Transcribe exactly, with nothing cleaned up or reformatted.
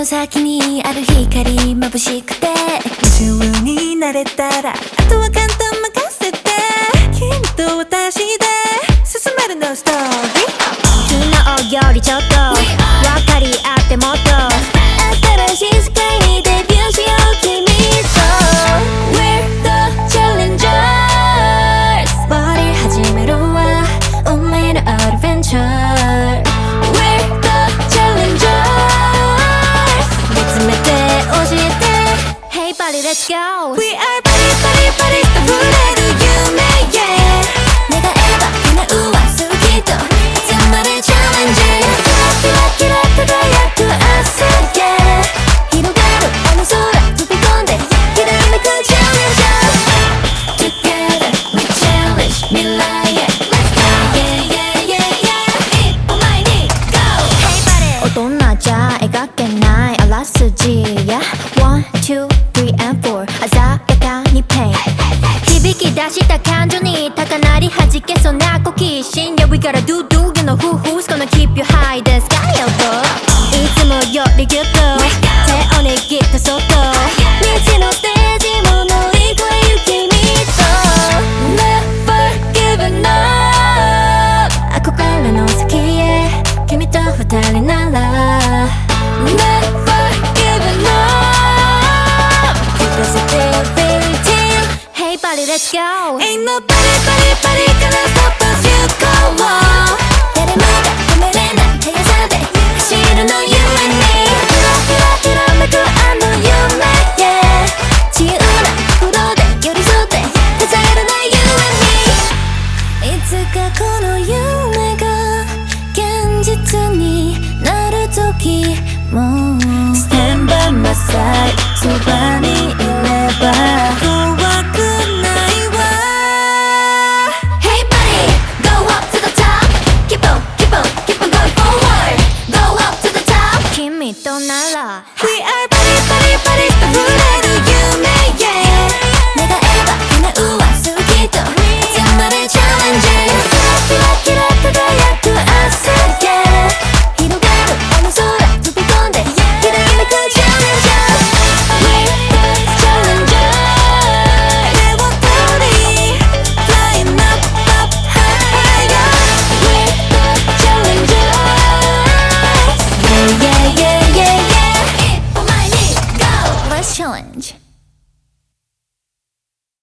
先にある光眩しくて夢中になれたらあとは簡単任せて君と私で進めるのストーリー昨日よりちょっと分かり合ってもっと新しい世界にデビューしよう君と We're the challengers バディ始めるわ運命のアドベンチャー We're the challengers 見つめて教えて Hey buddy let's go We are buddy buddy buddy 溢れる夢 yeah 願えば叶うは好きと集まれチャレンジキラキラキラ輝く朝 yeah 広がるあの空飛び込んできらめくチャレンジャー Together we challenge 未来へ Let's go yeah yeah yeah yeah 一歩前に Go Hey buddy 大人じゃ描けないあらすじ Yeah one two three and four 鮮やかにペイン響き出した感情に高鳴り弾けそうな好奇心 Yeah we gotta do do you know who who's gonna keep you high the sky above いつもよりギュッと手を握ったそっと未知のステージも乗り越える君と Never giving up 憧れの先へ君と二人なら Never giving up 聞かせて Fairy tale Hey buddy let's go Ain't nobody buddy buddy gonna stop us you go on 誰もが止めれない速さで走るの You and me キラキラきらめくあの夢 Yeah 自由な心で寄り添って数えるな You and me いつかこの夢が現実になる時も Stand by my side そばにいれば怖くないわ Hey buddy, go up to the top Keep on, keep on, keep on going forward Go up to the top 君となら We are buddy buddy buddy 溢れる夢 yeah 願えば叶うは好きと集まれチャレンジキラキラキラ輝く朝 Yeah 広がるあの空飛び込んできらめくチャレンジャー We're the challengers 手を取り Flying up up higher We're the challengers Yeah yeah yeah yeah yeah 一歩前に Go Let's challenge